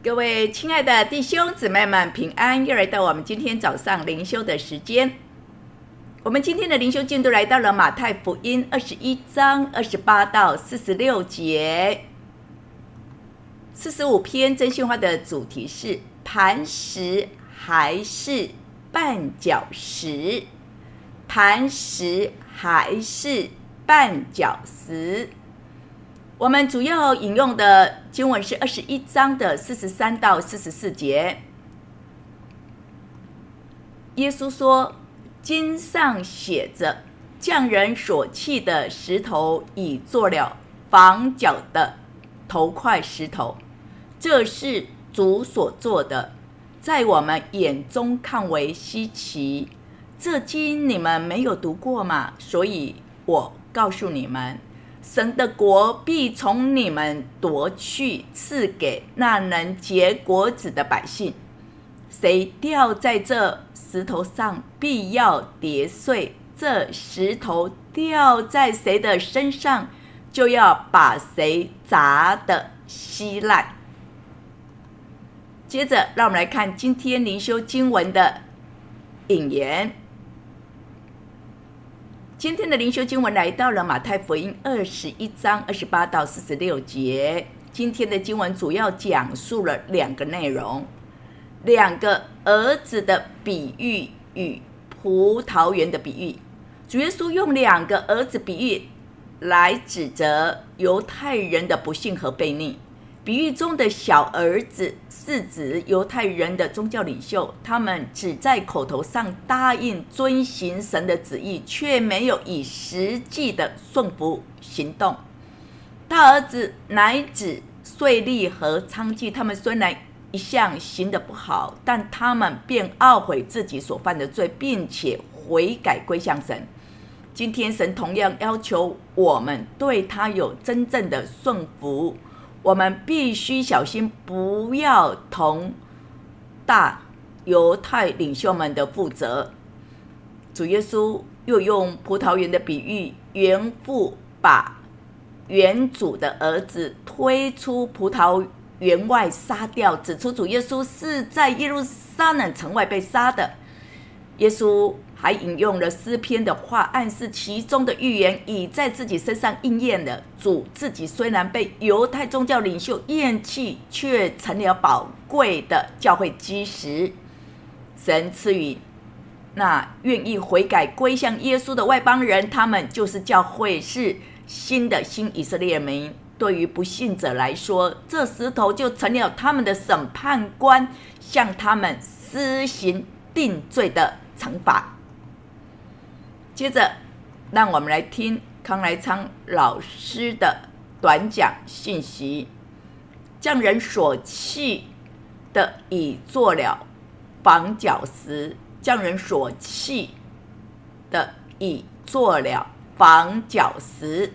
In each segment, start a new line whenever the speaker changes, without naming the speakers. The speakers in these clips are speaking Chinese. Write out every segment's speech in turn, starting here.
各位亲爱的弟兄姊妹们平安，又来到我们今天早上灵修的时间。我们今天的灵修进度来到了马太福音21章28到46节。45篇真心话的主题是磐石还是绊脚石？磐石还是绊脚石？我们主要引用的经文是21章的43到44节。耶稣说，经上写着，匠人所砌的石头已做了房角的头块石头，这是主所做的，在我们眼中看为稀奇。这经你们没有读过吗？所以我告诉你们，神的国必从你们夺去，赐给那能结果子的百姓。谁掉在这石头上，必要跌碎；这石头掉在谁的身上，就要把谁砸得稀烂。接着，让我们来看今天灵修经文的引言。今天的灵修经文来到了马太福音21章28到46节。今天的经文主要讲述了两个内容：两个儿子的比喻与葡萄园的比喻。主耶稣用两个儿子比喻来指责犹太人的不幸和悖逆。比喻中的小儿子是指犹太人的宗教领袖，他们只在口头上答应遵行神的旨意，却没有以实际的顺服行动。大儿子乃指税吏和娼妓，他们虽然一向行得不好，但他们便懊悔自己所犯的罪，并且悔改归向神。今天神同样要求我们对他有真正的顺服，我们必须小心，不要同大犹太领袖们的负责。主耶稣又用葡萄园的比喻，园父把园主的儿子推出葡萄园外杀掉，指出主耶稣是在耶路撒冷城外被杀的。耶稣还引用了诗篇的话，暗示其中的预言已在自己身上应验了。主自己虽然被犹太宗教领袖厌弃，却成了宝贵的教会基石。神赐予那愿意悔改归向耶稣的外邦人，他们就是教会，是新以色列民。对于不信者来说，这石头就成了他们的审判官，向他们施行定罪的惩罚。接着，让我们来听康来昌老师的短讲信息。匠人所砌的已做了房角石，匠人所砌的已做了房角石。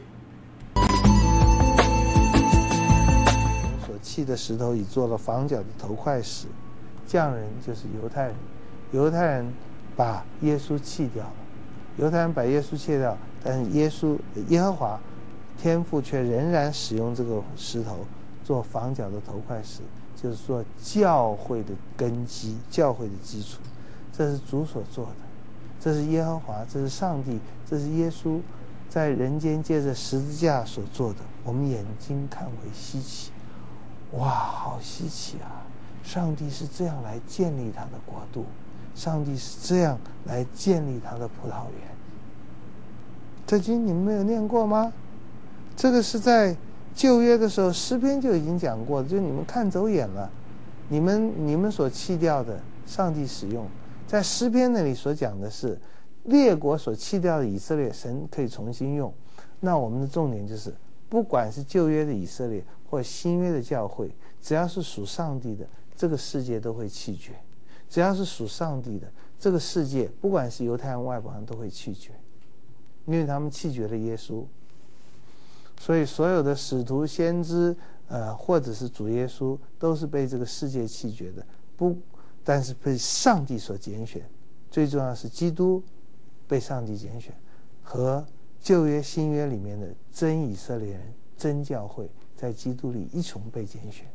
所砌的石头已做了房角的头块石，匠人就是犹太人，犹太人把耶稣弃掉了。犹太人把耶稣弃掉，但是耶和华天父却仍然使用这个石头做房角的头块石，就是说教会的根基，教会的基础。这是主所做的，这是耶和华，这是上帝，这是耶稣在人间借着十字架所做的，我们眼睛看为稀奇。哇，好稀奇啊！上帝是这样来建立他的国度，上帝是这样来建立他的葡萄园。这经你们没有念过吗？这个是在旧约的时候诗篇就已经讲过，就你们看走眼了，你们所弃掉的上帝使用。在诗篇那里所讲的是列国所弃掉的以色列，神可以重新用。那我们的重点就是，不管是旧约的以色列或新约的教会，只要是属上帝的，这个世界都会弃绝。只要是属上帝的，这个世界不管是犹太人外邦人都会弃绝，因为他们弃绝了耶稣。所以所有的使徒先知或者是主耶稣都是被这个世界弃绝的，但是被上帝所拣选。最重要是基督被上帝拣选，和旧约新约里面的真以色列人、真教会在基督里一同被拣选。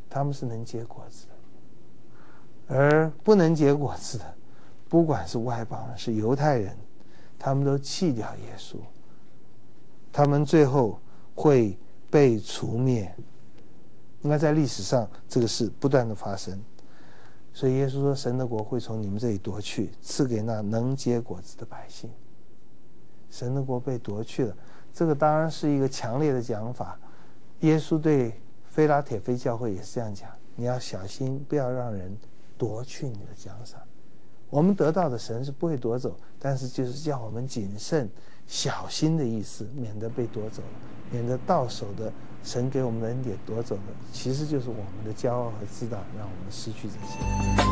他们是能结果子的。而不能结果子的，不管是外邦人是犹太人，他们都弃掉耶稣，他们最后会被除灭。应该在历史上这个事不断的发生，所以耶稣说神的国会从你们这里夺去，赐给那能结果子的百姓。神的国被夺去了，这个当然是一个强烈的讲法。耶稣对非拉铁非教会也是这样讲，你要小心，不要让人夺去你的奖赏。我们得到的神是不会夺走，但是就是叫我们谨慎小心的意思，免得被夺走了，免得到手的神给我们的恩典夺走了，其实就是我们的骄傲和自大，让我们失去这些。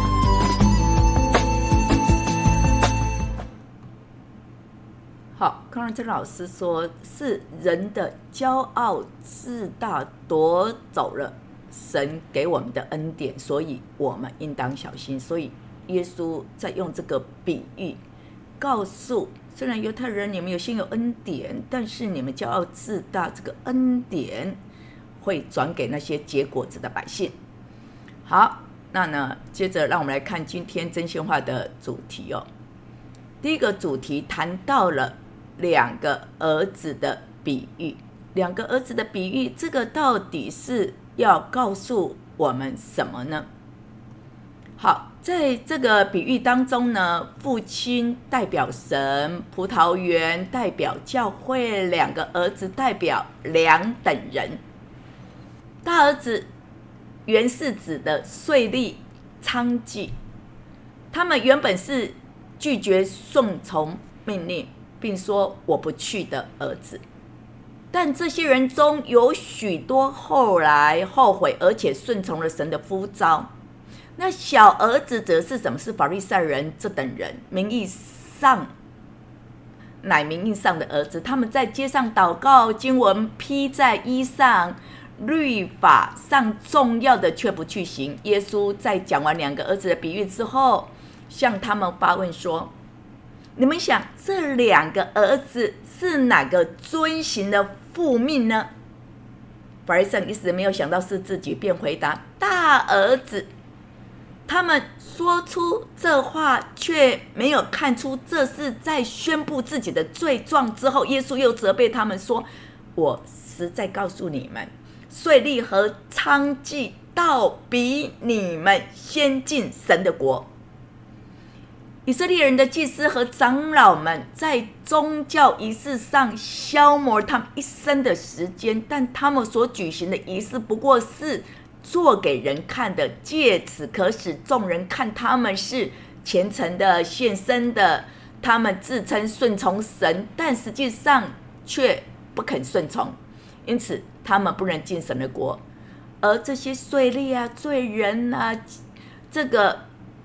好，康仁真老师说，是人的骄傲自大夺走了神给我们的恩典，所以我们应当小心。所以耶稣在用这个比喻告诉，虽然犹太人你们有先有恩典，但是你们骄傲自大，这个恩典会转给那些结果子的百姓。好，那呢，接着让我们来看今天真心话的主题哦。第一个主题谈到了两个儿子的比喻，两个儿子的比喻，这个到底是要告诉我们什么呢？好，在这个比喻当中呢，父亲代表神，葡萄园代表教会，两个儿子代表两等人。大儿子原是指的税吏、娼妓，他们原本是拒绝顺从命令，并说我不去的儿子。但这些人中有许多后来后悔，而且顺从了神的呼召。那小儿子则是什么？是法利赛人这等人，名义上乃名义上的儿子，他们在街上祷告，经文披在衣上，律法上重要的却不去行。耶稣在讲完两个儿子的比喻之后，向他们发问说，你们想这两个儿子是哪个遵行的父命呢？法利赛人一时没有想到是自己，便回答大儿子。他们说出这话，却没有看出这是在宣布自己的罪状。之后耶稣又责备他们说，我实在告诉你们，税吏和娼妓倒比你们先进神的国。以色列人的祭司和长老们在宗教仪式上消磨他们一生的时间，但他们所举行的仪式不过是做给人看的，借此可使众人看他们是虔诚的、献身的。他们自称顺从神，但实际上却不肯顺从，因此他们不能进神的国。而这些税吏啊、罪人啊，这个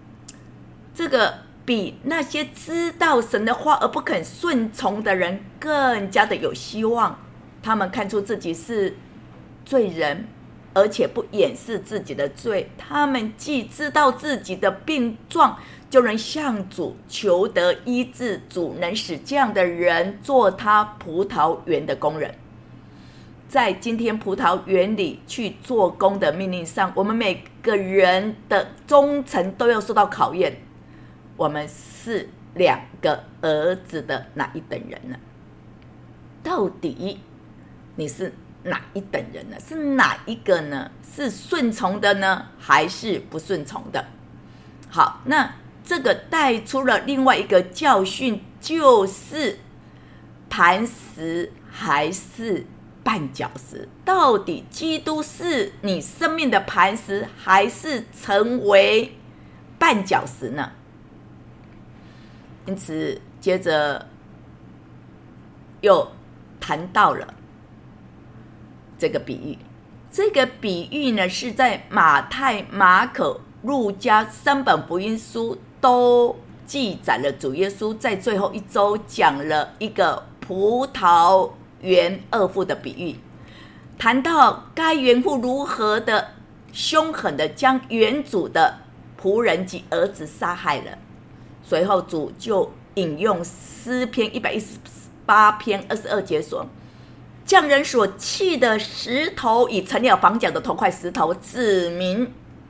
比那些知道神的话而不肯顺从的人更加的有希望。他们看出自己是罪人，而且不掩饰自己的罪。他们既知道自己的病状，就能向主求得医治。主能使这样的人做他葡萄园的工人。在今天葡萄园里去做工的命令上，我们每个人的忠诚都要受到考验。我们是两个儿子的哪一等人呢？到底你是哪一等人呢？是哪一个呢？是顺从的呢，还是不顺从的？好，那这个带出了另外一个教训，就是磐石还是绊脚石？到底基督是你生命的磐石，还是成为绊脚石呢？因此接着又谈到了这个比喻。这个比喻呢，是在马太、马可、路加三本福音书都记载了主耶稣在最后一周讲了一个葡萄园二妇的比喻，谈到该园妇如何的凶狠的将园主的仆人及儿子杀害了。随后主就引用诗篇118篇22节说， 匠人所弃的石头，已成了房角的头块石头，指明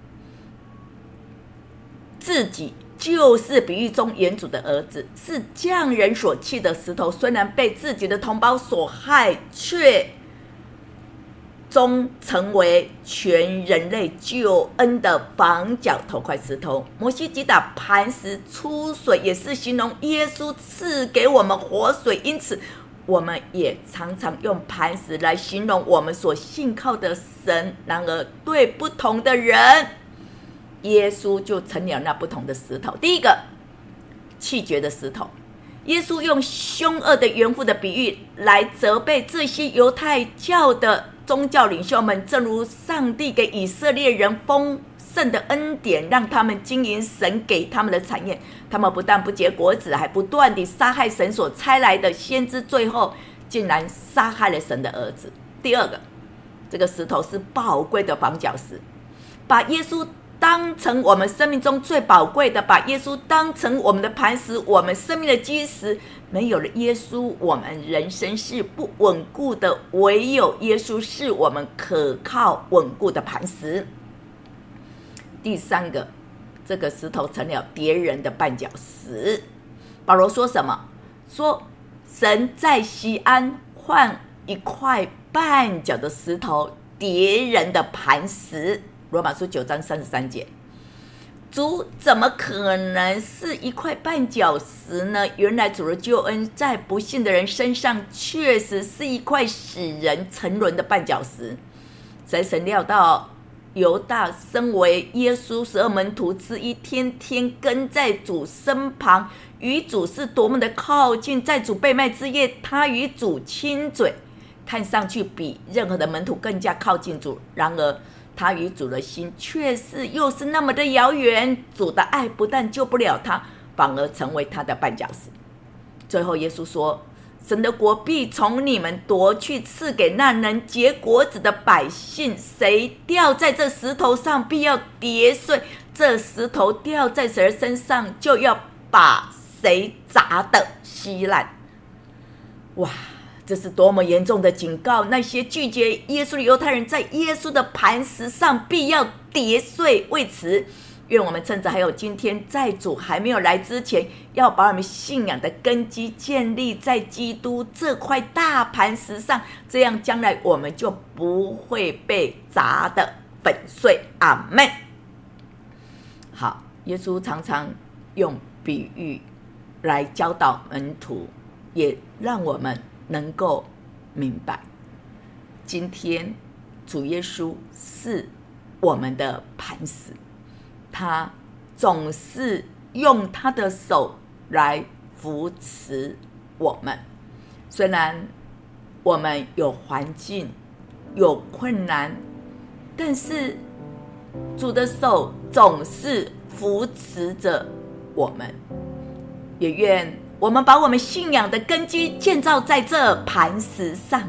自己就是比喻中原主的儿子，是匠人所弃的石头，虽然被自己的同胞所害，却终成为全人类救恩的房角头块石头。摩西击打磐石出水，也是形容耶稣赐给我们活水，因此我们也常常用磐石来形容我们所信靠的神。然而对不同的人，耶稣就成了那不同的石头。第一个，弃绝的石头。耶稣用凶恶的园妇的比喻来责备这些犹太教的宗教领袖们，正如上帝给以色列人丰盛的恩典，让他们经营神给他们的产业，他们不但不结果子，还不断地杀害神所差来的先知，最后竟然杀害了神的儿子。第二个，这个石头是宝贵的房角石，把耶稣当成我们生命中最宝贵的，把耶稣当成我们的磐石，我们生命的基石。没有了耶稣，我们人生是不稳固的，唯有耶稣是我们可靠稳固的磐石。第三个，这个石头成了敌人的绊脚石。保罗说什么？说神在西安换一块绊脚的石头，敌人的磐石。罗马书9章33节。主怎么可能是一块绊脚石呢？原来主的救恩在不信的人身上确实是一块使人沉沦的绊脚石。神料到犹大身为耶稣12门徒之一，天天跟在主身旁，与主是多么的靠近。在主被卖之夜，他与主亲嘴，看上去比任何的门徒更加靠近主。然而他与主的心却是又是那么的遥远，主的爱不但救不了他，反而成为他的绊脚石。最后耶稣说，神的国必从你们夺去，赐给那能结果子的百姓。谁掉在这石头上，必要跌碎；这石头掉在谁的身上，就要把谁砸得稀烂。哇，这是多么严重的警告！那些拒绝耶稣的犹太人，在耶稣的磐石上必要跌碎。为此，愿我们趁着还有今天，在主还没有来之前，要把我们信仰的根基建立在基督这块大磐石上，这样将来我们就不会被砸得粉碎。阿们。好，耶稣常常用比喻来教导门徒，也让我们能够明白，今天主耶稣是我们的磐石，他总是用他的手来扶持我们。虽然我们有环境有困难，但是主的手总是扶持着我们。也愿我们把我们信仰的根基建造在这磐石上。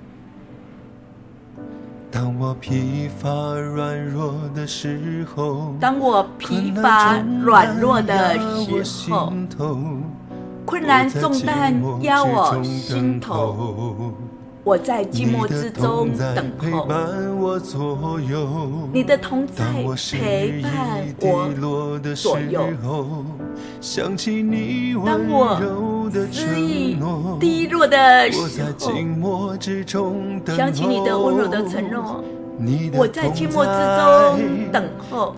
当我疲乏软弱的时候，
困难重担压我心头，我在寂寞之中等候，你的同在陪伴我左右。当我失意低落的时候，想起你的温柔的承诺，我在寂寞之中等候，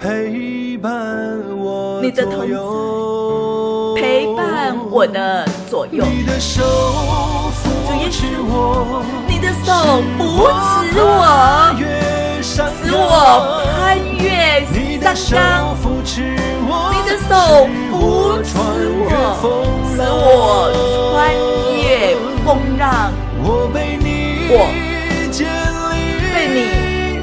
你的同在陪伴我的左右。主耶稣，你的手扶持我，使我攀越山冈，你的手扶持我，使我穿越风浪。我被你建立，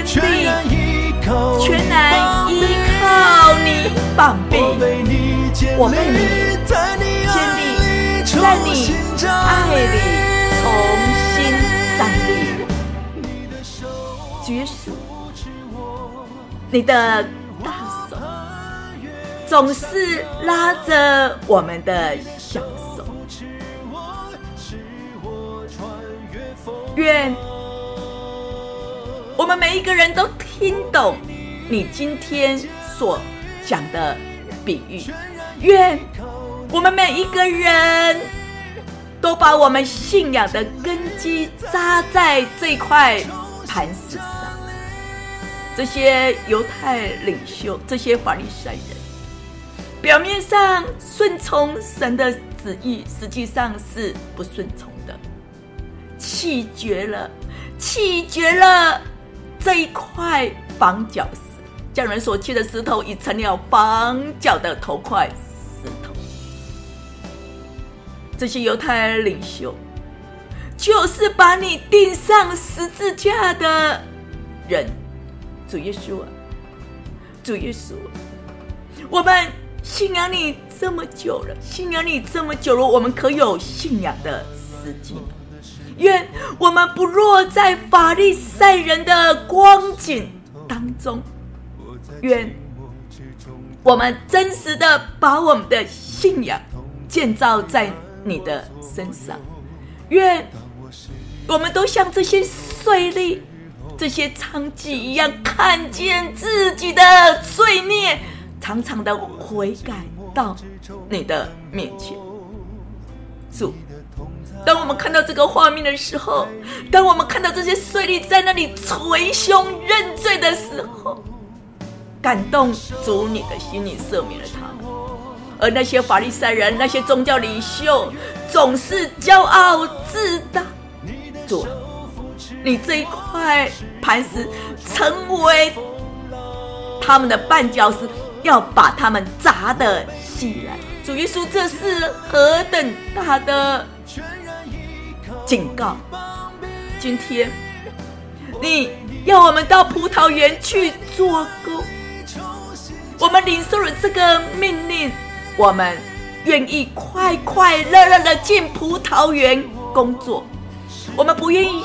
全然依靠你膀臂。我被你建立，在你爱里重新站立。主耶稣，你的大手总是拉着我们的小手， 愿我们每一个人都听懂你今天所讲的比喻，愿我们每一个人都把我们信仰的根基扎在这块磐石上。这些犹太领袖，这些法利赛人，表面上顺从神的旨意，实际上是不顺从的，弃绝了这一块房角石，匠人所砌的石头已成了房角的头块石头。这些犹太领袖就是把你钉上十字架的人。主耶稣啊，主耶稣啊，我们信仰你这么久了，我们可有信仰的时机吗？愿我们不落在法利赛人的光景当中，愿我们真实的把我们的信仰建造在你的身上。愿我们都像这些税吏、这些娼妓一样，看见自己的罪孽，常常的悔改到你的面前。主，当我们看到这个画面的时候，当我们看到这些税吏在那里捶胸认罪的时候，感动主你的心，你赦免了他们。而那些法利赛人，那些宗教领袖总是骄傲自大。主，你这一块磐石成为他们的绊脚石，要把他们砸得稀烂。主耶稣，这是何等大的警告！今天你要我们到葡萄园去做工，我们领受了这个命令，我们愿意快快乐乐的进葡萄园工作，我们不愿意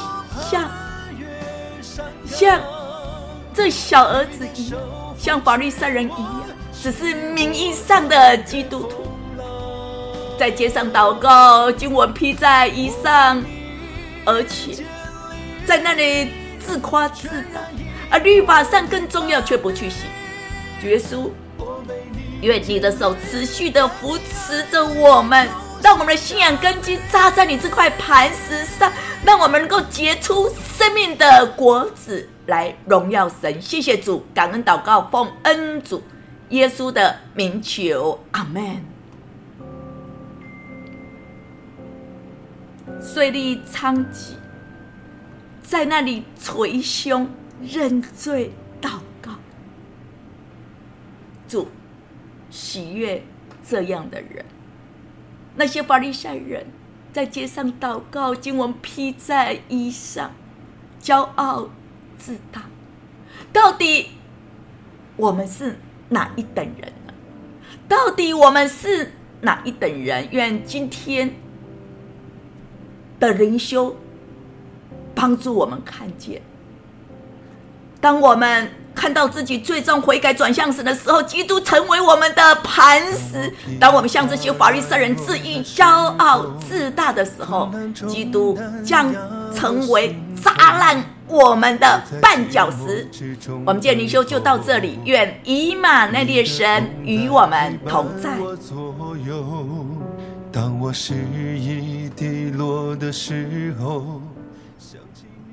像这小儿子一样，像法利赛人一样，只是名义上的基督徒，在街上祷告，经文披在衣上，而且在那里自夸自大，而律法上更重要却不去行。主耶稣，愿你的手持续的扶持着我们，让我们的信仰根基扎在你这块磐石上，让我们能够结出生命的果子来荣耀神。谢谢主，感恩祷告，奉恩主耶稣的名求，阿们。税吏娼妓在那里捶胸认罪祷告，主喜悦这样的人。那些法利赛人在街上祷告，经文披在衣上，骄傲自大。到底我们是哪一等人呢？到底我们是哪一等人？愿今天的灵修帮助我们看见，当我们看到自己最终悔改转向神的时候，基督成为我们的磐石。当我们像这些法利赛人自义、骄傲、自大的时候，基督将成为砸烂我们的绊脚石。我们今天灵修就到这里，愿以马内利的神与我们同在。
当我失意低落的时候，想起